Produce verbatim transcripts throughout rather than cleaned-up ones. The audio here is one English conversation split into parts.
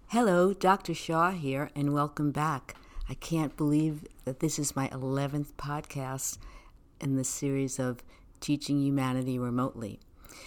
Hello, Doctor Shaw here, and welcome back. I can't believe that this is my eleventh podcast in the series of Teaching Humanity Remotely.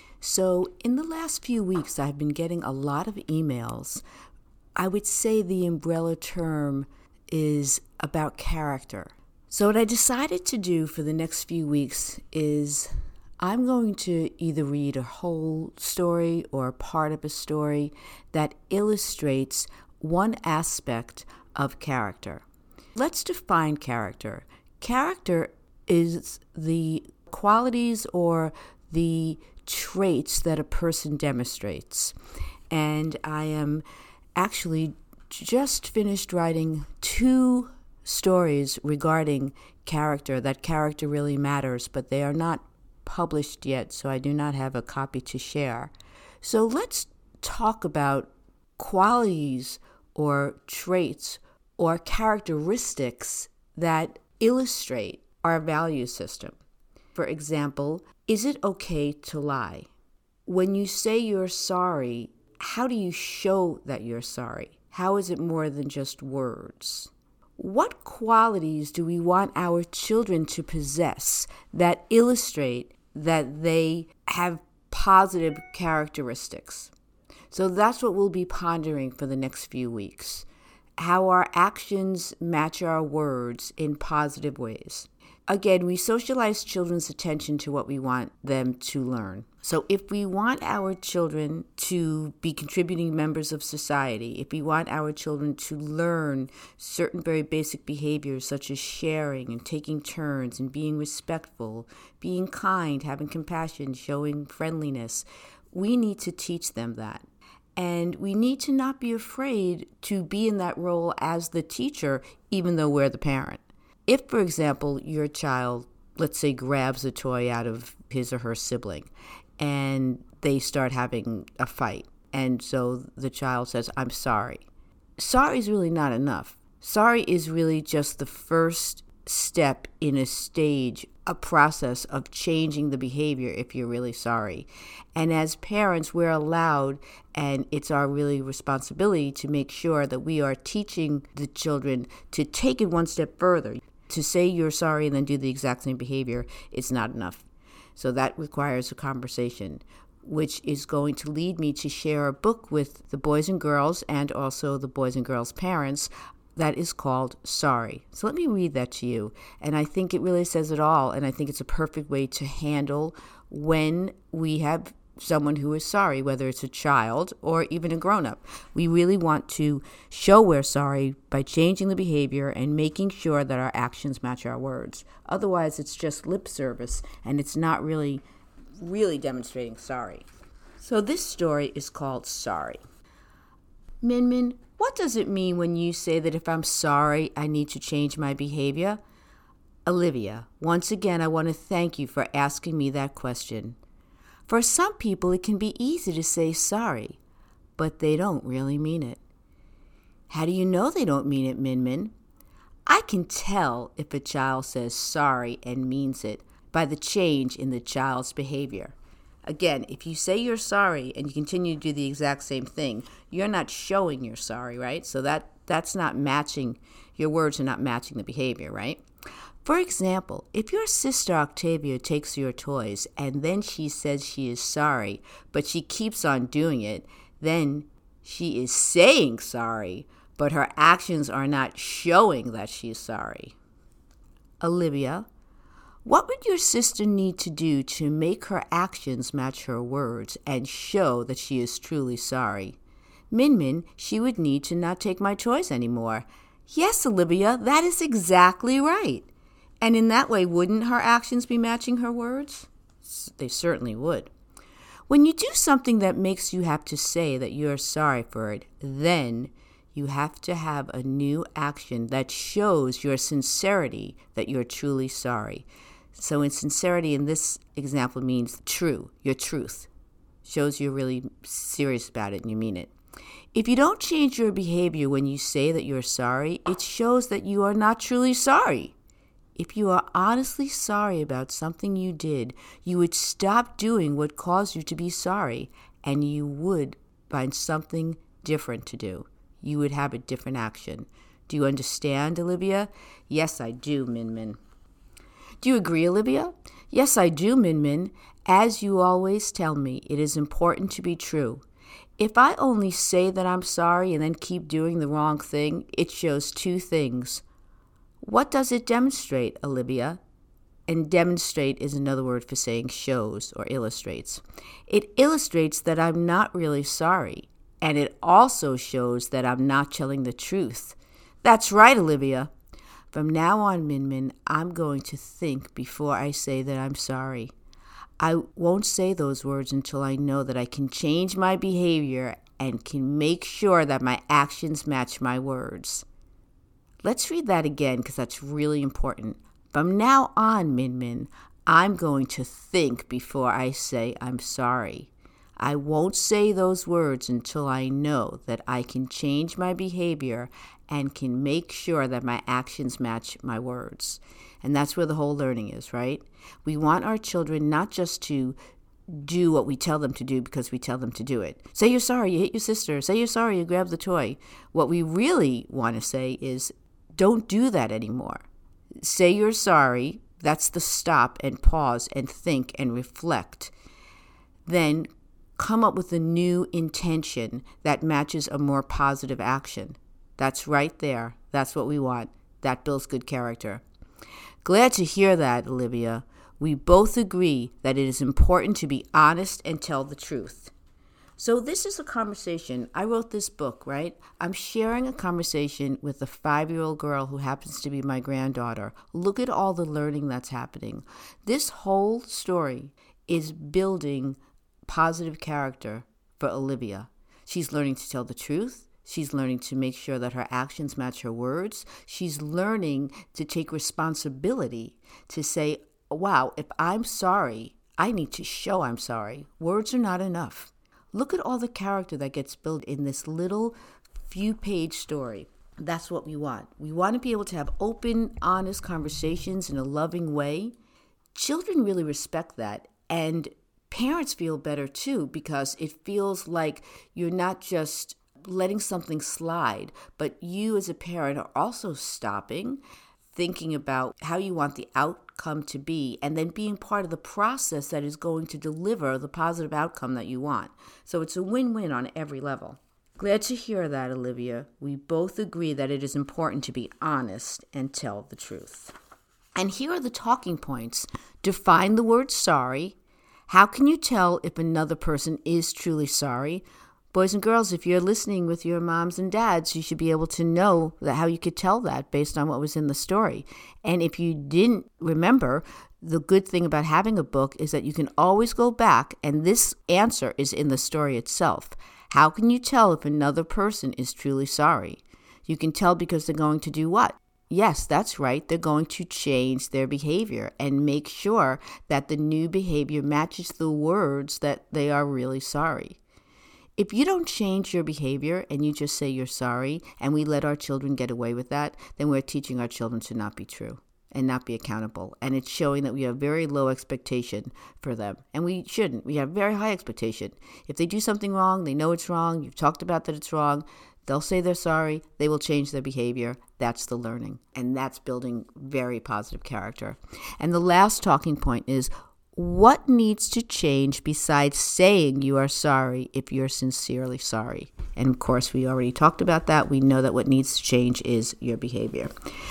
So, in the last few weeks, I've been getting a lot of emails. I would say the umbrella term is about character. So, what I decided to do for the next few weeks is I'm going to either read a whole story or a part of a story that illustrates one aspect of character. Let's define character. Character is the qualities or the traits that a person demonstrates. And I am actually just finished writing two stories regarding character, that character really matters, but they are not published yet, so I do not have a copy to share. So let's talk about qualities or traits or characteristics that illustrate our value system. For example, is it okay to lie? When you say you're sorry, how do you show that you're sorry? How is it more than just words? What qualities do we want our children to possess that illustrate that they have positive characteristics? So that's what we'll be pondering for the next few weeks. How our actions match our words in positive ways. Again, we socialize children's attention to what we want them to learn. So if we want our children to be contributing members of society, if we want our children to learn certain very basic behaviors such as sharing and taking turns and being respectful, being kind, having compassion, showing friendliness, we need to teach them that. And we need to not be afraid to be in that role as the teacher, even though we're the parent. If, for example, your child, let's say, grabs a toy out of his or her sibling and they start having a fight, and so the child says, I'm sorry. Sorry is really not enough. Sorry is really just the first step in a stage, a process of changing the behavior if you're really sorry. And as parents, we're allowed, and it's our really responsibility to make sure that we are teaching the children to take it one step further. To say you're sorry and then do the exact same behavior is not enough. So that requires a conversation, which is going to lead me to share a book with the boys and girls and also the boys and girls' parents that is called Sorry. So let me read that to you. And I think it really says it all. And I think it's a perfect way to handle when we have someone who is sorry, whether it's a child or even a grown-up. We really want to show we're sorry by changing the behavior and making sure that our actions match our words. Otherwise, it's just lip service, and it's not really, really demonstrating sorry. So this story is called Sorry. Min Min, what does it mean when you say that if I'm sorry, I need to change my behavior? Olivia, once again, I want to thank you for asking me that question. For some people, it can be easy to say sorry, but they don't really mean it. How do you know they don't mean it, Min Min? I can tell if a child says sorry and means it by the change in the child's behavior. Again, if you say you're sorry and you continue to do the exact same thing, you're not showing you're sorry, right? So that that's not matching, your words are not matching the behavior, right? For example, if your sister Octavia takes your toys and then she says she is sorry, but she keeps on doing it, then she is saying sorry, but her actions are not showing that she's sorry. Olivia, what would your sister need to do to make her actions match her words and show that she is truly sorry? Min Min, she would need to not take my toys anymore. Yes, Olivia, that is exactly right. And in that way, wouldn't her actions be matching her words? They certainly would. When you do something that makes you have to say that you're sorry for it, then you have to have a new action that shows your sincerity that you're truly sorry. So in sincerity in this example means true, your truth. Shows you're really serious about it and you mean it. If you don't change your behavior when you say that you're sorry, it shows that you are not truly sorry. If you are honestly sorry about something you did, you would stop doing what caused you to be sorry, and you would find something different to do. you would have a different action. Do you understand, Olivia? Yes, I do, Min Min. Do you agree, Olivia? Yes, I do, Min Min. As you always tell me, it is important to be true. If I only say that I'm sorry and then keep doing the wrong thing, it shows two things. What does it demonstrate, Olivia? And demonstrate is another word for saying shows or illustrates. It illustrates that I'm not really sorry, and it also shows that I'm not telling the truth. That's right, Olivia. From now on, Min Min, I'm going to think before I say that I'm sorry. I won't say those words until I know that I can change my behavior and can make sure that my actions match my words. Let's read that again because that's really important. From now on, Min Min, I'm going to think before I say I'm sorry. I won't say those words until I know that I can change my behavior and can make sure that my actions match my words. And that's where the whole learning is, right? We want our children not just to do what we tell them to do because we tell them to do it. Say you're sorry, you hit your sister. Say you're sorry, you grabbed the toy. What we really want to say is, don't do that anymore. Say you're sorry. That's the stop and pause and think and reflect. Then come up with a new intention that matches a more positive action. That's right there. That's what we want. That builds good character. Glad to hear that, Olivia. We both agree that it is important to be honest and tell the truth. So this is a conversation. I wrote this book, right? I'm sharing a conversation with a five-year-old girl who happens to be my granddaughter. Look at all the learning that's happening. This whole story is building positive character for Olivia. She's learning to tell the truth. She's learning to make sure that her actions match her words. She's learning to take responsibility, to say, wow, if I'm sorry, I need to show I'm sorry. Words are not enough. Look at all the character that gets built in this little few-page story. That's what we want. We want to be able to have open, honest conversations in a loving way. Children really respect that, and parents feel better too because it feels like you're not just letting something slide, but you as a parent are also stopping, thinking about how you want the outcome to be, and then being part of the process that is going to deliver the positive outcome that you want. So it's a win-win on every level. Glad to hear that, Olivia. We both agree that it is important to be honest and tell the truth. And here are the talking points. Define the word sorry. How can you tell if another person is truly sorry? Boys and girls, if you're listening with your moms and dads, you should be able to know that how you could tell that based on what was in the story. And if you didn't remember, the good thing about having a book is that you can always go back, and this answer is in the story itself. How can you tell if another person is truly sorry? You can tell because they're going to do what? Yes, that's right. They're going to change their behavior and make sure that the new behavior matches the words that they are really sorry. If you don't change your behavior and you just say you're sorry and we let our children get away with that, then we're teaching our children to not be true and not be accountable. And it's showing that we have very low expectation for them. And we shouldn't. We have very high expectation. If they do something wrong, they know it's wrong. You've talked about that it's wrong. They'll say they're sorry. They will change their behavior. That's the learning. And that's building very positive character. And the last talking point is, what needs to change besides saying you are sorry if you're sincerely sorry? And of course, we already talked about that. We know that what needs to change is your behavior.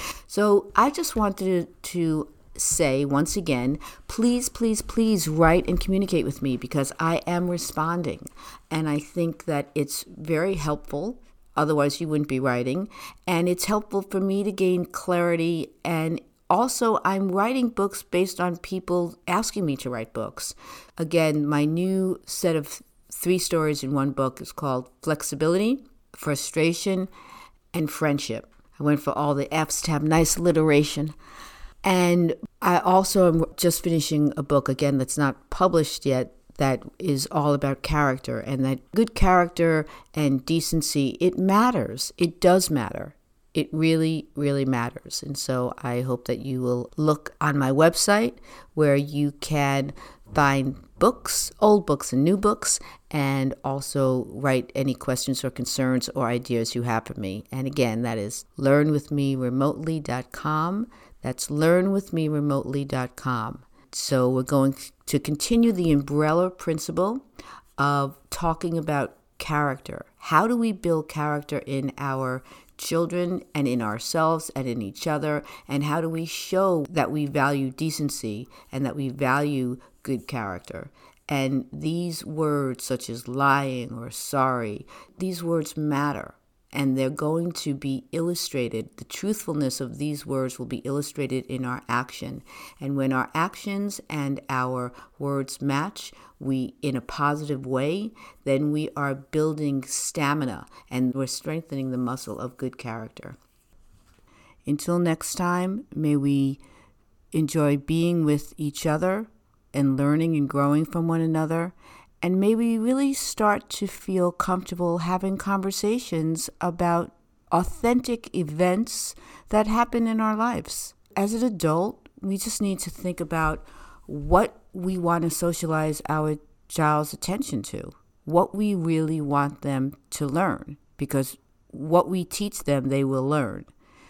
So I just wanted to say once again, please, please, please write and communicate with me because I am responding. And I think that it's very helpful. Otherwise, you wouldn't be writing. And it's helpful for me to gain clarity. And also, I'm writing books based on people asking me to write books. Again, my new set of three stories in one book is called Flexibility, Frustration, and Friendship. I went for all the F's to have nice alliteration. And I also am just finishing a book, again, that's not published yet, that is all about character, and that good character and decency, it matters. It does matter. It really, really matters. And so I hope that you will look on my website where you can find books, old books and new books, and also write any questions or concerns or ideas you have for me. And again, that is learn with me remotely dot com. That's learn with me remotely dot com. So we're going to continue the umbrella principle of talking about character. How do we build character in our children and in ourselves and in each other? And how do we show that we value decency and that we value good character? And these words such as lying or sorry, these words matter. And they're going to be illustrated. The truthfulness of these words will be illustrated in our action. And when our actions and our words match, we in a positive way, then we are building stamina and we're strengthening the muscle of good character. Until next time, may we enjoy being with each other and learning and growing from one another. And may we really start to feel comfortable having conversations about authentic events that happen in our lives. As an adult, we just need to think about what we want to socialize our child's attention to, what we really want them to learn, because what we teach them, they will learn.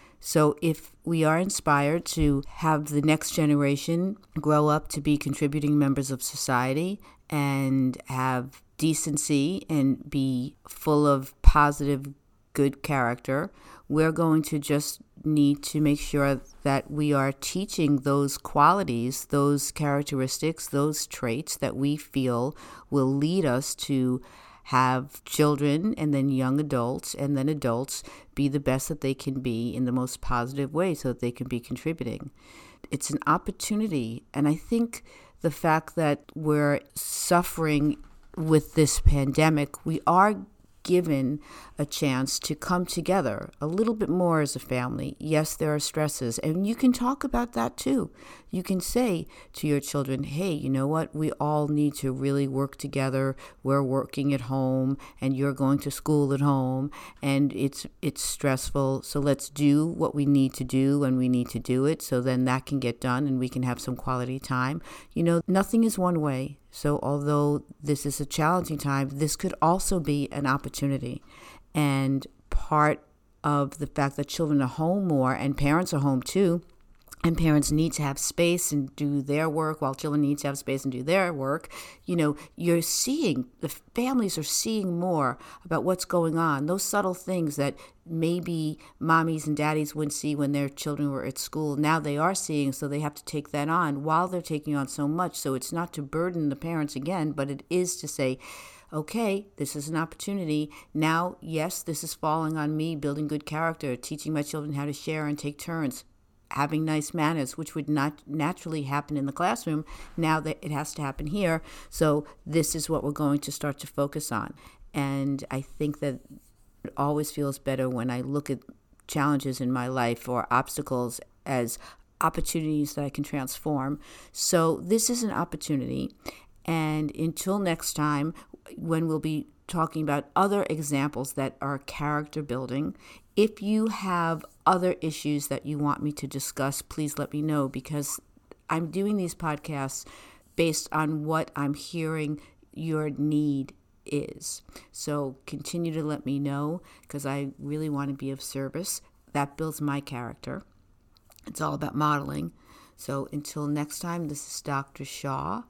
So if we are inspired to have the next generation grow up to be contributing members of society and have decency and be full of positive, good character, we're going to just need to make sure that we are teaching those qualities, those characteristics, those traits that we feel will lead us to have children and then young adults and then adults be the best that they can be in the most positive way so that they can be contributing. It's an opportunity. And I think the fact that we're suffering with this pandemic, we are given a chance to come together a little bit more as a family. Yes, there are stresses, and you can talk about that too. You can say to your children, hey, you know what? We all need to really work together. We're working at home and you're going to school at home and it's it's stressful. So let's do what we need to do when we need to do it. So then that can get done and we can have some quality time. You know, nothing is one way. So although this is a challenging time, this could also be an opportunity. And part of the fact that children are home more and parents are home too, and parents need to have space and do their work while children need to have space and do their work, you know, you're seeing, the families are seeing more about what's going on. Those subtle things that maybe mommies and daddies wouldn't see when their children were at school, now they are seeing, so they have to take that on while they're taking on so much. So it's not to burden the parents again, but it is to say, okay, this is an opportunity. Now, yes, this is falling on me, building good character, teaching my children how to share and take turns, having nice manners, which would not naturally happen in the classroom. Now that it has to happen here. So this is what we're going to start to focus on. And I think that it always feels better when I look at challenges in my life or obstacles as opportunities that I can transform. So this is an opportunity. And until next time, when we'll be talking about other examples that are character building, if you have other issues that you want me to discuss, please let me know, because I'm doing these podcasts based on what I'm hearing your need is. So continue to let me know, because I really want to be of service. That builds my character. It's all about modeling. So until next time, this is Doctor Shaw,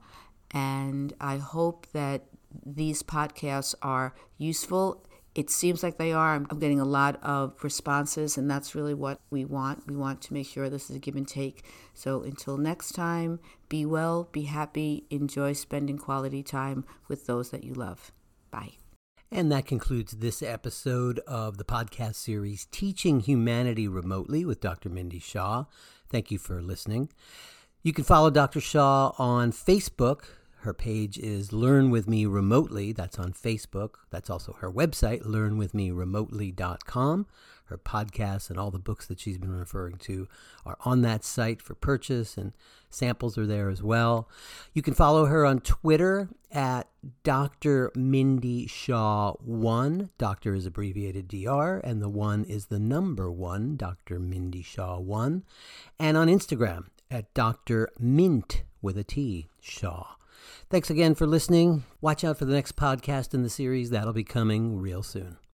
and I hope that these podcasts are useful. It seems like they are. I'm getting a lot of responses, and that's really what we want. We want to make sure this is a give and take. So until next time, be well, be happy, enjoy spending quality time with those that you love. Bye. And that concludes this episode of the podcast series, Teaching Humanity Remotely with Doctor Mindy Shaw. Thank you for listening. You can follow Doctor Shaw on Facebook. Her page is Learn With Me Remotely. That's on Facebook. That's also her website, learn with me remotely dot com. Her podcasts and all the books that she's been referring to are on that site for purchase, and samples are there as well. You can follow her on Twitter at Doctor Mindy Shaw one. Doctor is abbreviated D R, and the one is the number one, Doctor Mindy Shaw one. And on Instagram at Doctor Mint with a T, Shaw. Thanks again for listening. Watch out for the next podcast in the series. That'll be coming real soon.